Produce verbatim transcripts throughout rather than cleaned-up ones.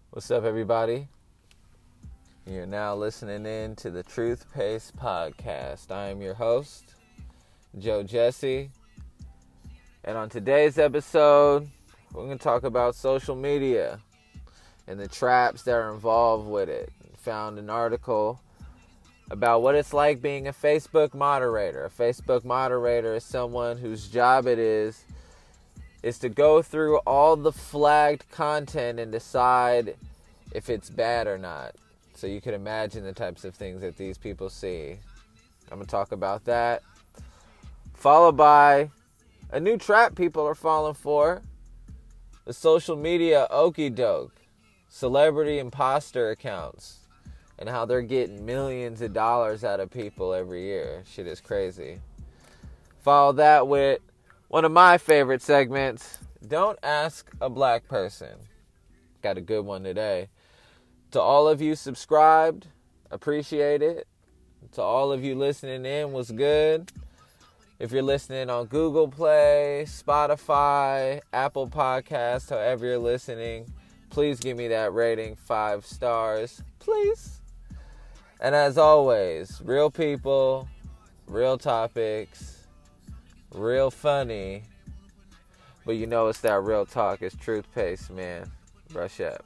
What's up, everybody? You're now listening in to the Truth Pace Podcast. I am your host, Joe Jesse. And on today's episode, we're going to talk about social media and the traps that are involved with it. Found an article about what it's like being a Facebook moderator. A Facebook moderator is someone whose job it is is to go through all the flagged content and decide if it's bad or not. So you can imagine the types of things that these people see. I'm going to talk about that. Followed by a new trap people are falling for. The social media okie doke. Celebrity imposter accounts. And how they're getting millions of dollars out of people every year. Shit is crazy. Follow that with one of my favorite segments. Don't ask a black person. Got a good one today. To all of you subscribed, appreciate it. To all of you listening in, was good. If you're listening on Google Play, Spotify, Apple Podcasts, however you're listening, please give me that rating, five stars, please. And as always, real people, real topics, real funny, but you know it's that real talk. It's Truth Pace, man. Brush up.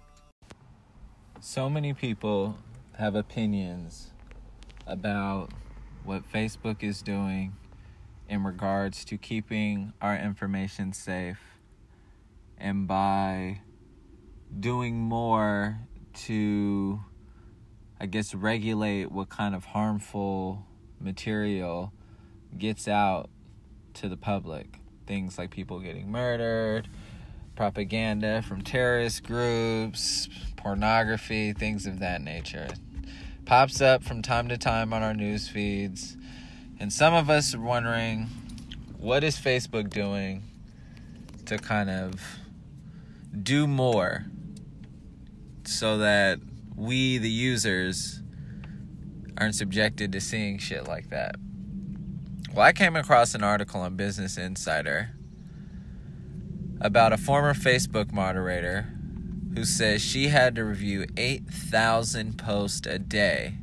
So many people have opinions about what Facebook is doing in regards to keeping our information safe, and by doing more to, I guess, regulate what kind of harmful material gets out to the public. Things like people getting murdered, propaganda from terrorist groups, pornography, things of that nature. Pops up from time to time on our news feeds. And some of us are wondering, what is Facebook doing to kind of do more so that we, the users, aren't subjected to seeing shit like that? Well, I came across an article on Business Insider about a former Facebook moderator who says she had to review eight thousand posts a day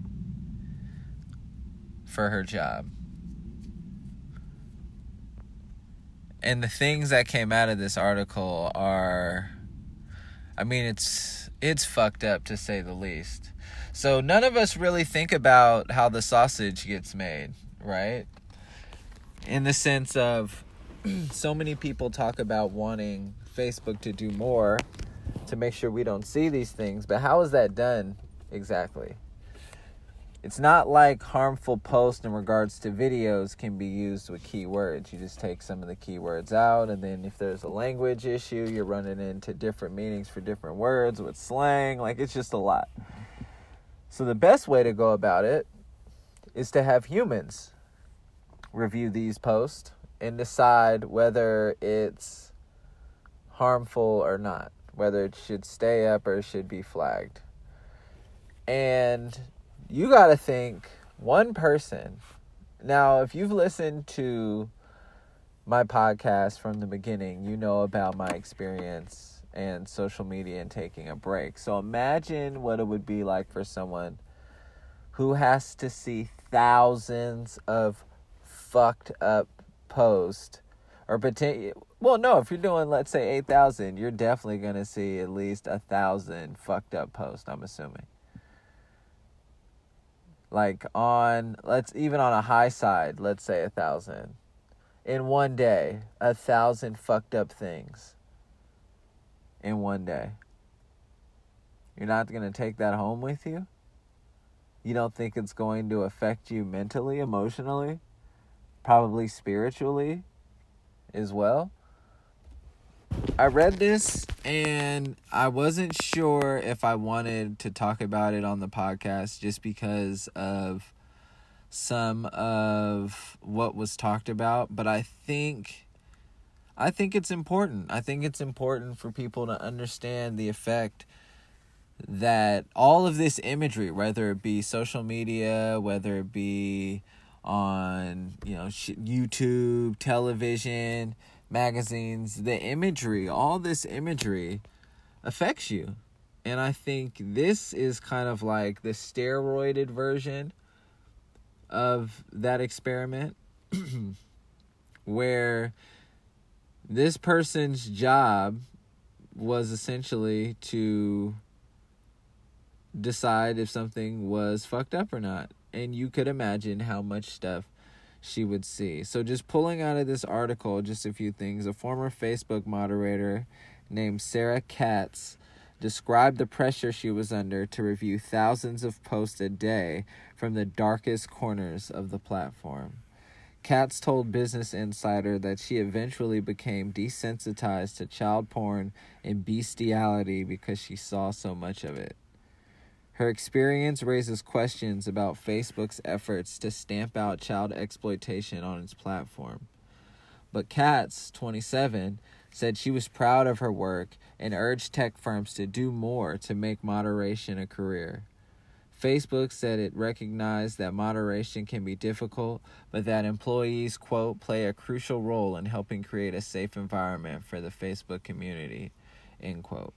for her job. And the things that came out of this article are, I mean, it's it's fucked up to say the least. So none of us really think about how the sausage gets made, right? In the sense of, so many people talk about wanting Facebook to do more to make sure we don't see these things, but how is that done exactly? It's not like harmful posts in regards to videos can be used with keywords. You just take some of the keywords out, and then if there's a language issue, you're running into different meanings for different words with slang. Like, it's just a lot. So the best way to go about it is to have humans review these posts and decide whether it's harmful or not, whether it should stay up or it should be flagged. And you got to think, one person. Now, if you've listened to my podcast from the beginning, you know about my experience and social media and taking a break. So imagine what it would be like for someone who has to see thousands of fucked up posts, or potential. Well, no, if you're doing, let's say, eight thousand, you're definitely going to see at least a thousand fucked up posts, I'm assuming. Like on, let's even on a high side, let's say a thousand. In one day, a thousand fucked up things. In one day. You're not going to take that home with you? You don't think it's going to affect you mentally, emotionally? Probably spiritually as well? I read this and I wasn't sure if I wanted to talk about it on the podcast just because of some of what was talked about, but I think I think it's important. I think it's important for people to understand the effect that all of this imagery, whether it be social media, whether it be on, you know, YouTube, television, magazines, the imagery, all this imagery affects you. And I think this is kind of like the steroided version of that experiment where this person's job was essentially to decide if something was fucked up or not. And you could imagine how much stuff she would see. So just pulling out of this article, just a few things. A former Facebook moderator named Sarah Katz described the pressure she was under to review thousands of posts a day from the darkest corners of the platform. Katz told Business Insider that she eventually became desensitized to child porn and bestiality because she saw so much of it. Her experience raises questions about Facebook's efforts to stamp out child exploitation on its platform. But Katz, twenty-seven, said she was proud of her work and urged tech firms to do more to make moderation a career. Facebook said it recognized that moderation can be difficult, but that employees, quote, play a crucial role in helping create a safe environment for the Facebook community, end quote.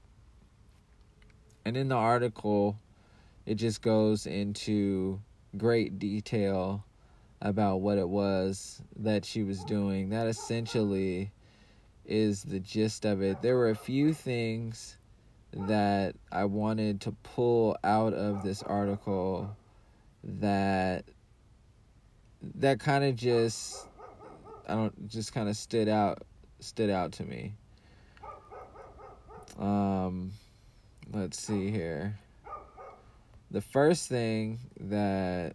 And in the article, it just goes into great detail about what it was that she was doing. That essentially is the gist of it. There were a few things that I wanted to pull out of this article that that kind of just I don't just kind of stood out stood out to me. Um let's see here. The first thing that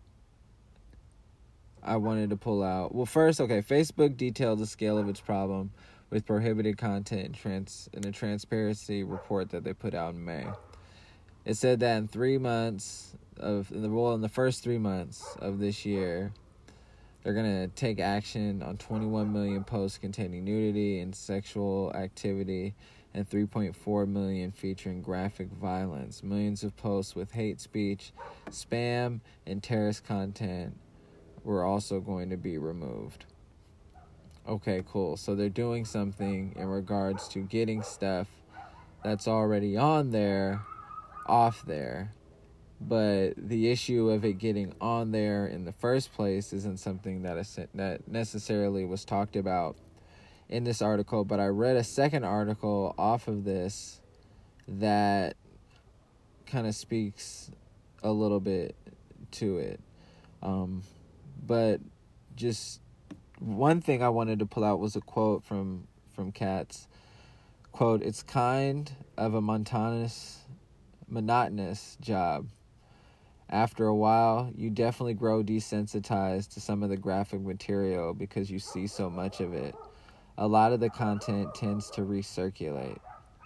I wanted to pull out. Well, first, okay, Facebook detailed the scale of its problem with prohibited content in, trans, in a transparency report that they put out in May. It said that in three months of in the well, in the first three months of this year, they're gonna take action on twenty-one million posts containing nudity and sexual activity, and three point four million featuring graphic violence. Millions of posts with hate speech, spam, and terrorist content were also going to be removed. Okay, cool. So they're doing something in regards to getting stuff that's already on there off there. But the issue of it getting on there in the first place isn't something that is, that necessarily was talked about in this article. But I read a second article off of this that kind of speaks a little bit to it. Um, but just one thing I wanted to pull out was a quote from, from Katz. Quote, "It's kind of a monotonous, monotonous job. After a while, you definitely grow desensitized to some of the graphic material because you see so much of it. A lot of the content tends to recirculate."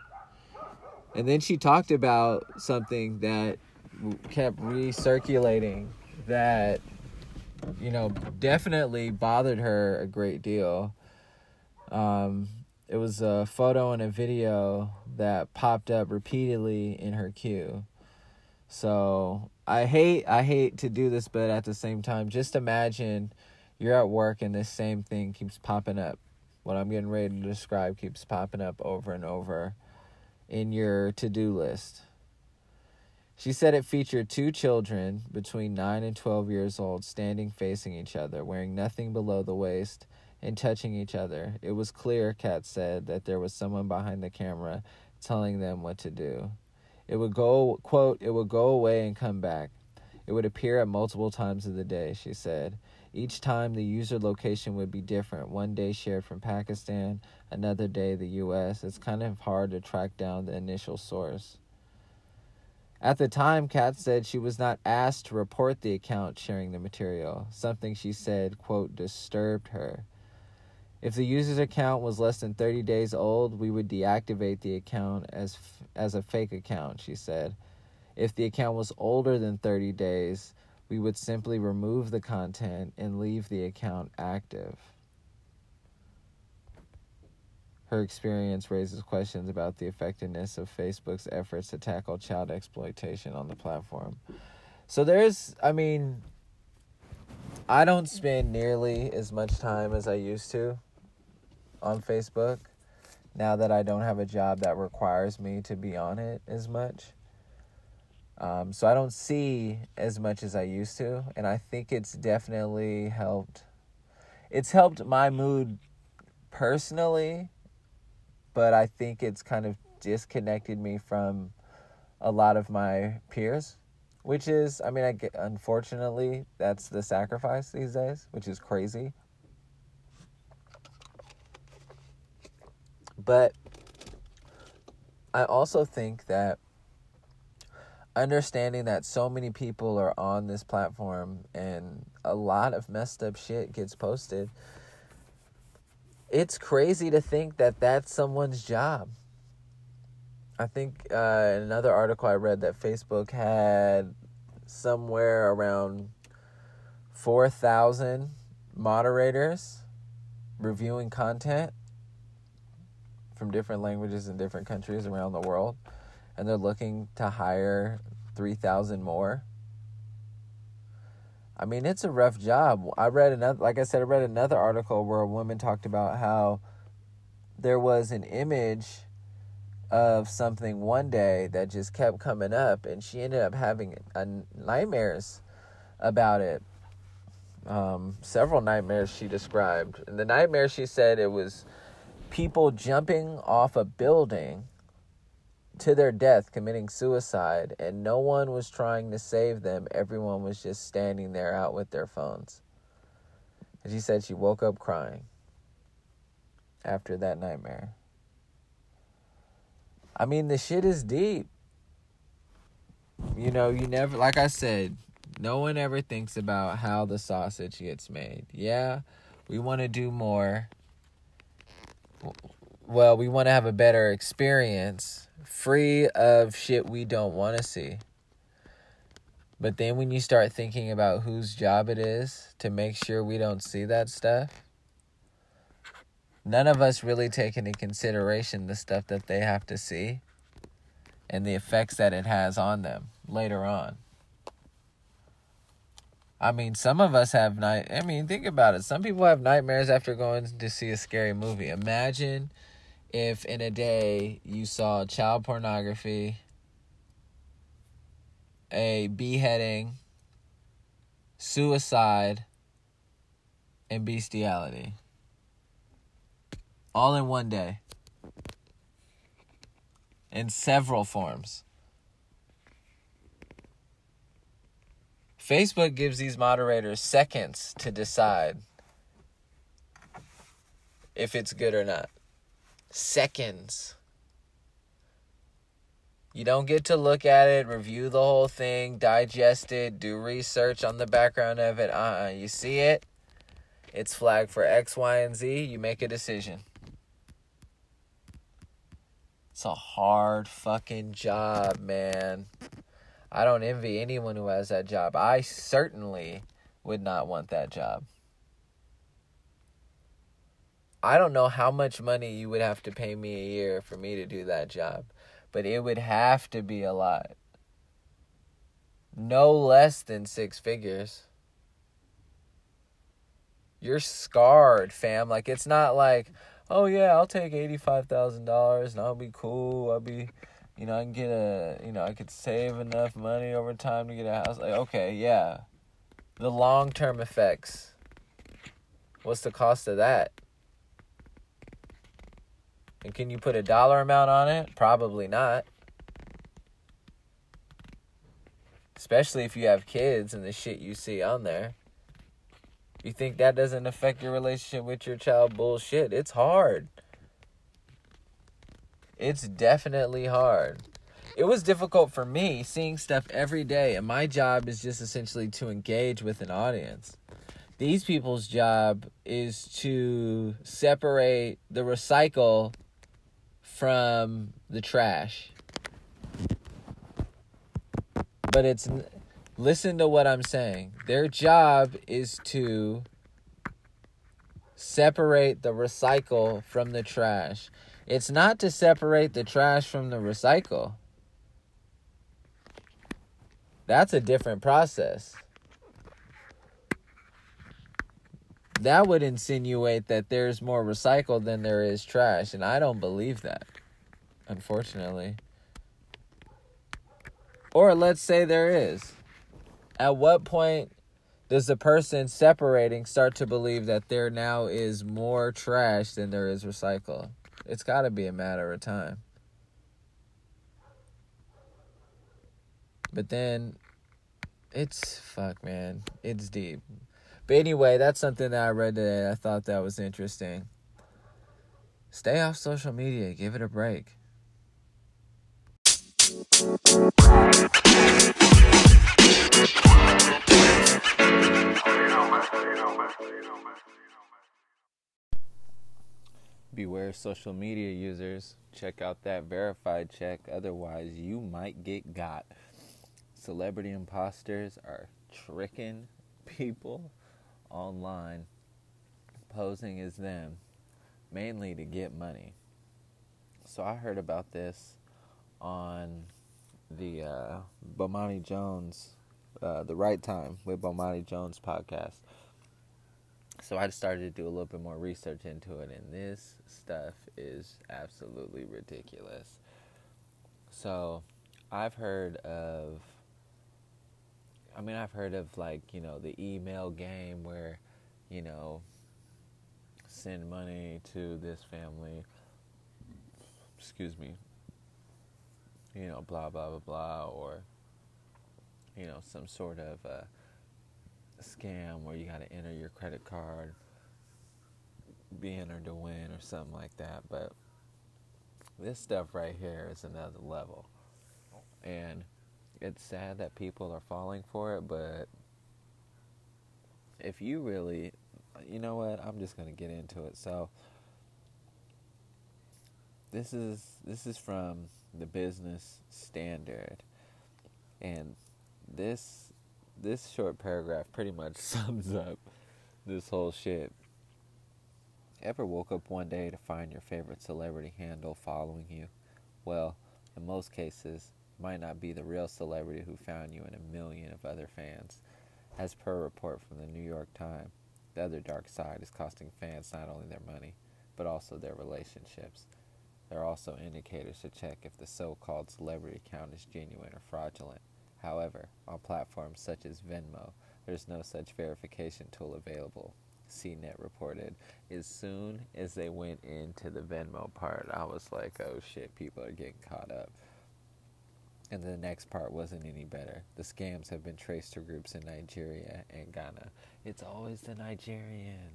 And then she talked about something that kept recirculating that, you know, definitely bothered her a great deal. Um, it was a photo and a video that popped up repeatedly in her queue. So I hate I hate to do this, but at the same time, just imagine you're at work and this same thing keeps popping up. What I'm getting ready to describe keeps popping up over and over in your to-do list. She said it featured two children between nine and twelve years old standing facing each other, wearing nothing below the waist and touching each other. It was clear, Katz said, that there was someone behind the camera telling them what to do. It would go, quote, "It would go away and come back. It would appear at multiple times of the day," she said. Each time the user location would be different. One day shared from Pakistan, another day the U S. It's kind of hard to track down the initial source. At the time, Katz said she was not asked to report the account sharing the material, something she said, quote, disturbed her. If the user's account was less than thirty days old, we would deactivate the account as as a fake account, she said. If the account was older than thirty days, we would simply remove the content and leave the account active. Her experience raises questions about the effectiveness of Facebook's efforts to tackle child exploitation on the platform. So there's, I mean, I don't spend nearly as much time as I used to on Facebook now that I don't have a job that requires me to be on it as much. Um, so I don't see as much as I used to, and I think it's definitely helped. It's helped my mood personally, but I think it's kind of disconnected me from a lot of my peers, which is, I mean, I get, unfortunately, that's the sacrifice these days, which is crazy. But I also think that understanding that so many people are on this platform and a lot of messed up shit gets posted, it's crazy to think that that's someone's job. I think uh, in another article I read that Facebook had somewhere around four thousand moderators reviewing content from different languages in different countries around the world. And they're looking to hire three thousand more. I mean, it's a rough job. I read another, like I said, I read another article where a woman talked about how there was an image of something one day that just kept coming up, and she ended up having a, nightmares about it. Um, several nightmares she described. And the nightmare, she said, it was people jumping off a building to their death, committing suicide, and no one was trying to save them. Everyone was just standing there out with their phones. And she said she woke up crying after that nightmare. I mean, the shit is deep. You know, you never, like I said, no one ever thinks about how the sausage gets made. Yeah, we want to do more. Well, we want to have a better experience, free of shit we don't want to see. But then when you start thinking about whose job it is to make sure we don't see that stuff, none of us really take into consideration the stuff that they have to see and the effects that it has on them later on. I mean, some of us have night. I mean, think about it. Some people have nightmares after going to see a scary movie. Imagine if in a day you saw child pornography, a beheading, suicide, and bestiality. All in one day. In several forms. Facebook gives these moderators seconds to decide if it's good or not. Seconds. You don't get to look at it, review the whole thing, digest it, do research on the background of it. Uh-uh. You see it, it's flagged for X, Y, and Z. You make a decision. It's a hard fucking job, man. I don't envy anyone who has that job. I certainly would not want that job. I don't know how much money you would have to pay me a year for me to do that job, but it would have to be a lot. No less than six figures. You're scarred, fam. Like, it's not like, oh yeah, I'll take eighty-five thousand dollars and I'll be cool. I'll be, you know, I can get a, you know, I could save enough money over time to get a house. Like, okay, yeah. The long-term effects. What's the cost of that? And can you put a dollar amount on it? Probably not. Especially if you have kids and the shit you see on there. You think that doesn't affect your relationship with your child? Bullshit. It's hard. It's definitely hard. It was difficult for me seeing stuff every day, and my job is just essentially to engage with an audience. These people's job is to separate the recycle from the trash. But it's, listen to what I'm saying. Their job is to separate the recycle from the trash. It's not to separate the trash from the recycle. That's a different process. that would insinuate that there's more recycled than there is trash, and I don't believe that, unfortunately. Or let's say there is. At what point does the person separating start to believe that there now is more trash than there is recycle? It's got to be a matter of time. But then, it's, fuck, man. It's deep. But anyway, that's something that I read today. I thought that was interesting. Stay off social media. Give it a break. Beware social media users. Check out that verified check. Otherwise, you might get got. Celebrity imposters are tricking people online, posing as them, mainly to get money. So I heard about this on the uh, Bomani Jones, uh, The Right Time with Bomani Jones podcast. So I started to do a little bit more research into it, and this stuff is absolutely ridiculous. So I've heard of, I mean, I've heard of, like, you know, the email game where, you know, send money to this family, excuse me, you know, blah, blah, blah, blah, or, you know, some sort of uh, scam where you got to enter your credit card, be entered to win or something like that. But this stuff right here is another level. And it's sad that people are falling for it, but if you really, you know what, I'm just going to get into it. So this is this is from the Business Standard, and this this short paragraph pretty much sums up this whole shit. Ever woke up one day to find your favorite celebrity handle following you? Well, in most cases, it might not be the real celebrity who found you in a million of other fans. As per a report from the New York Times, the other dark side is costing fans not only their money, but also their relationships. There are also indicators to check if the so-called celebrity account is genuine or fraudulent. However, on platforms such as Venmo, there's no such verification tool available, C net reported. As soon as they went into the Venmo part, I was like, oh shit, people are getting caught up. And the next part wasn't any better. The scams have been traced to groups in Nigeria and Ghana. It's always the Nigerian.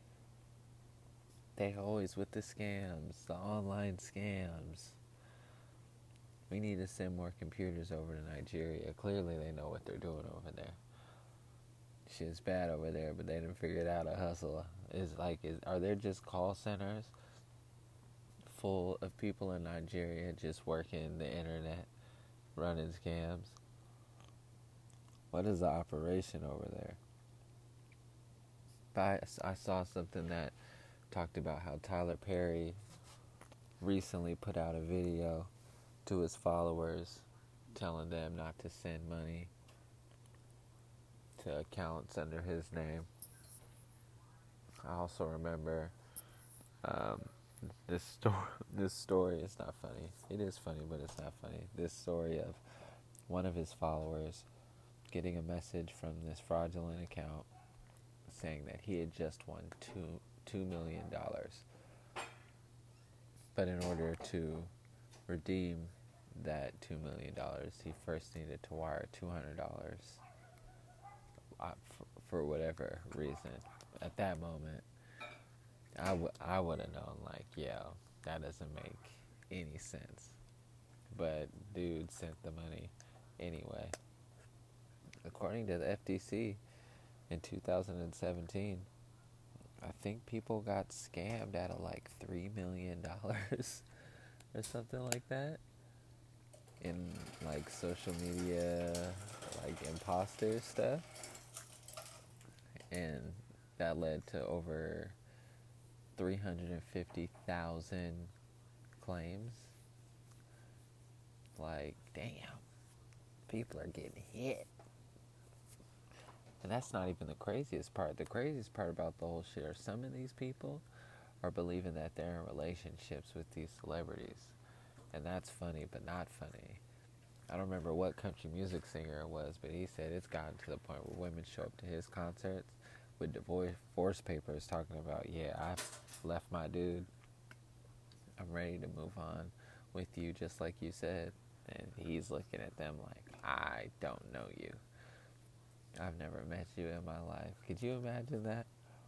They always with the scams, the online scams. We need to send more computers over to Nigeria. Clearly they know what they're doing over there. Shit's bad over there, but they didn't figure out a hustle. Is like, is are there just call centers full of people in Nigeria just working the internet, running scams? What is the operation over there? I, I saw something that talked about how Tyler Perry recently put out a video to his followers telling them not to send money to accounts under his name. I also remember um, this story. This story is not funny. It is funny, but it's not funny. This story of one of his followers getting a message from this fraudulent account saying that he had just won two two million dollars, but in order to redeem that two million dollars, he first needed to wire two hundred dollars uh, for, for whatever reason. At that moment, I, w- I would have known, like, yeah, that doesn't make any sense. But dude sent the money anyway. According to the F T C, in two thousand seventeen, I think people got scammed out of like three million dollars or something like that in like social media, like imposter stuff. And that led to over three hundred fifty thousand claims. Like, damn, people are getting hit. And that's not even the craziest part. The craziest part about the whole shit are some of these people are believing that they're in relationships with these celebrities. And that's funny, but not funny. I don't remember what country music singer it was, but he said it's gotten to the point where women show up to his concerts with divorce papers talking about, yeah, I left my dude. I'm ready to move on with you, just like you said. And he's looking at them like, I don't know you. I've never met you in my life. Could you imagine that?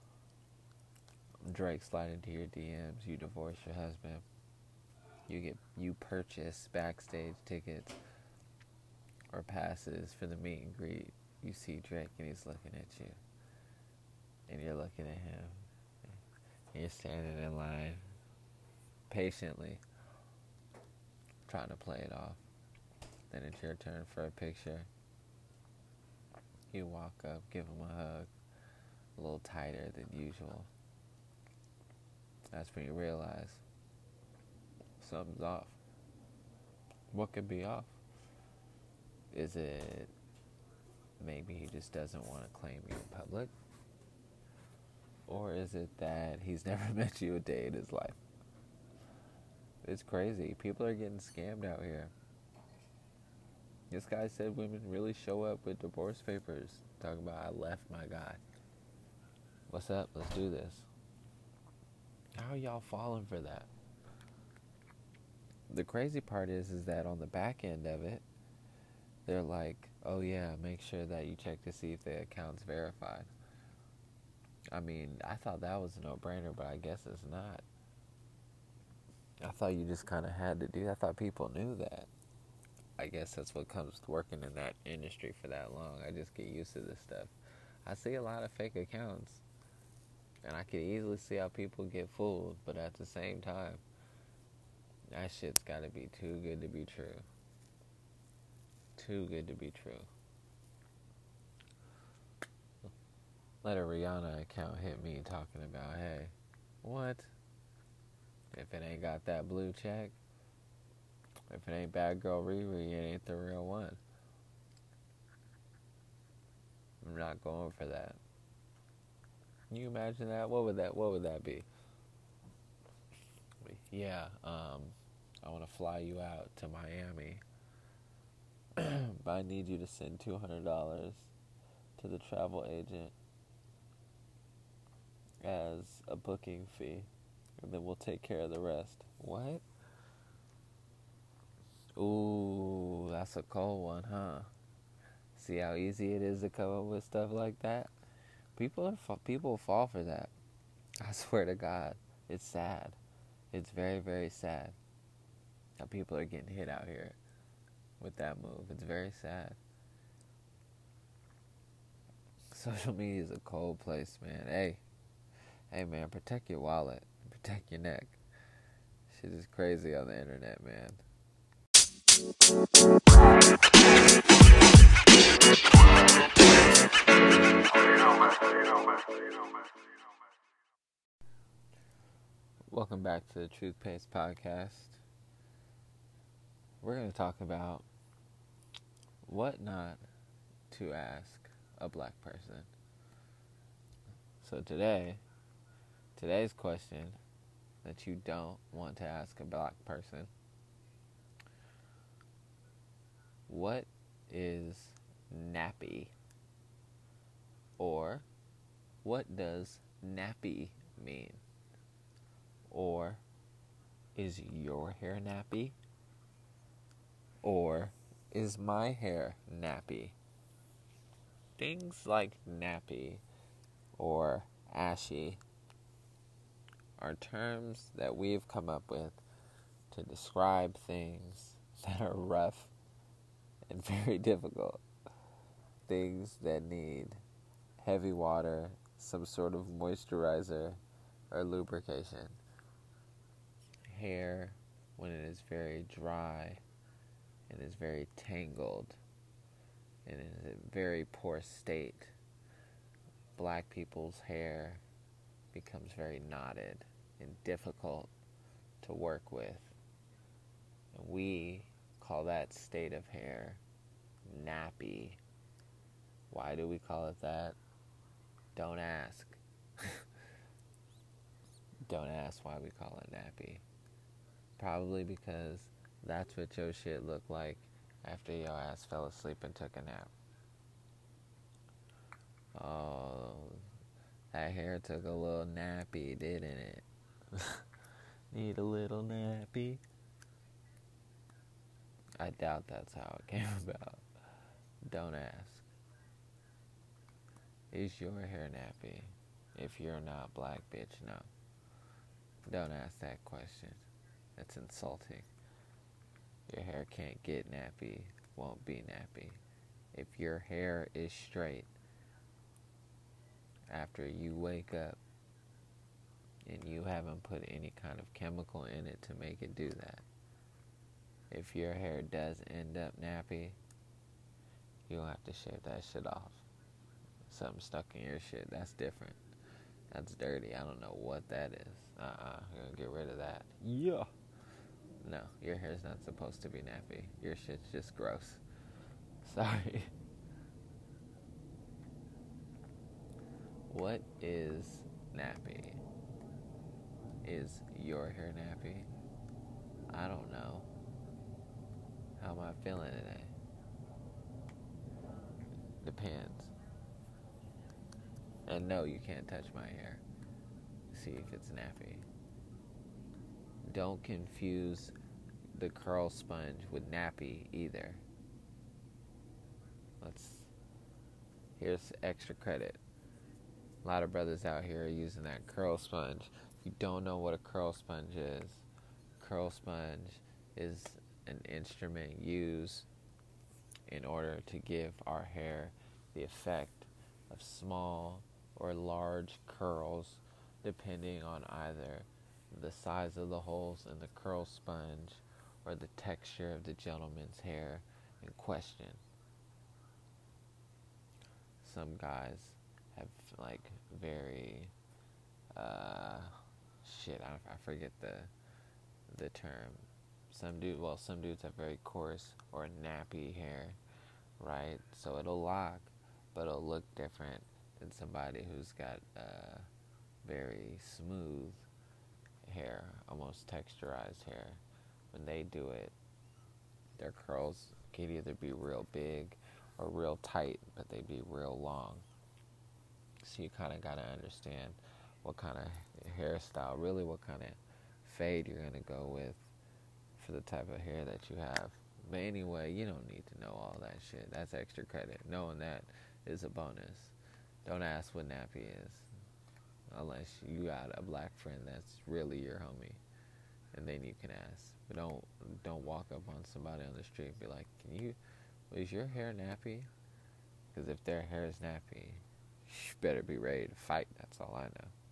Drake sliding into your D Ms, you divorce your husband. You get you purchase backstage tickets or passes for the meet and greet. You see Drake and he's looking at you. And you're looking at him. And you're standing in line patiently trying to play it off. Then it's your turn for a picture. You walk up, give him a hug, a little tighter than usual. That's when you realize something's off. What could be off? Is it maybe he just doesn't want to claim you in public? Or is it that he's never met you a day in his life? It's crazy. People are getting scammed out here. This guy said women really show up with divorce papers talking about, I left my guy. What's up? Let's do this. How are y'all falling for that? The crazy part is, is that on the back end of it, they're like, oh yeah, make sure that you check to see if the account's verified. I mean, I thought that was a no-brainer, but I guess it's not. I thought you just kind of had to do that. I thought people knew that. I guess that's what comes to working in that industry for that long. I just get used to this stuff. I see a lot of fake accounts, and I can easily see how people get fooled, but at the same time, that shit's got to be too good to be true. Too good to be true. Let a Rihanna account hit me talking about, hey, what? If it ain't got that blue check, if it ain't Bad Girl Riri, it ain't the real one. I'm not going for that. Can you imagine that? What would that, what would that be? Yeah, um, I want to fly you out to Miami, but I need you to send two hundred dollars to the travel agent as a booking fee, and then we'll take care of the rest. What? Ooh, that's a cold one, huh? See how easy it is to come up with stuff like that? People are people fall for that. I swear to God, it's sad. It's very, very sad how people are getting hit out here with that move. It's very sad. Social media is a cold place, man. Hey, hey, man, protect your wallet, protect your neck. Shit is crazy on the internet, man. Welcome back to the Truth Pace Podcast. We're going to talk about what not to ask a black person. So today, today's question that you don't want to ask a black person: what is nappy? Or what does nappy mean? Or is your hair nappy? Or is my hair nappy? Things like nappy or ashy are terms that we've come up with to describe things that are rough and very difficult. Things that need heavy water, some sort of moisturizer, or lubrication. Hair, when it is very dry and is very tangled and is in a very poor state, black people's hair becomes very knotted and difficult to work with. And we call that state of hair nappy, Why do we call it that? Don't ask. Don't ask why we call it nappy. Probably because that's what your shit looked like after your ass fell asleep and took a nap. Oh, that hair took a little nappy, didn't it? Need a little nappy. I doubt that's how it came about. Don't ask. Is your hair nappy? If you're not black, bitch, no. Don't ask that question. That's insulting. Your hair can't get nappy, won't be nappy. If your hair is straight after you wake up and you haven't put any kind of chemical in it to make it do that, if your hair does end up nappy, you'll have to shave that shit off. Something stuck in your shit, that's different. That's dirty. I don't know what that is. Uh-uh, you're gonna get rid of that. Yeah. No, your hair's not supposed to be nappy. Your shit's just gross. Sorry. What is nappy? Is your hair nappy? I don't know. How am I feeling today? Depends. And no, you can't touch my hair. See if it's nappy. Don't confuse the curl sponge with nappy either. Let's. Here's extra credit. A lot of brothers out here are using that curl sponge. If you don't know what a curl sponge is, curl sponge is an instrument used in order to give our hair the effect of small or large curls, depending on either the size of the holes in the curl sponge or the texture of the gentleman's hair in question. Some guys have like very uh, shit. I, I forget the the term. Some dude, well, some dudes have very coarse or nappy hair, right? So it'll lock, but it'll look different than somebody who's got uh, very smooth hair, almost texturized hair. When they do it, their curls could either be real big or real tight, but they be real long. So you kind of got to understand what kind of hairstyle, really what kind of fade you're going to go with for the type of hair that you have. But anyway, you don't need to know all that shit. That's extra credit. Knowing that is a bonus. Don't ask what nappy is, unless you got a black friend that's really your homie, and then you can ask. But don't don't walk up on somebody on the street and be like, "Can you? Is your hair nappy?" Because if their hair is nappy, you better be ready to fight. That's all I know.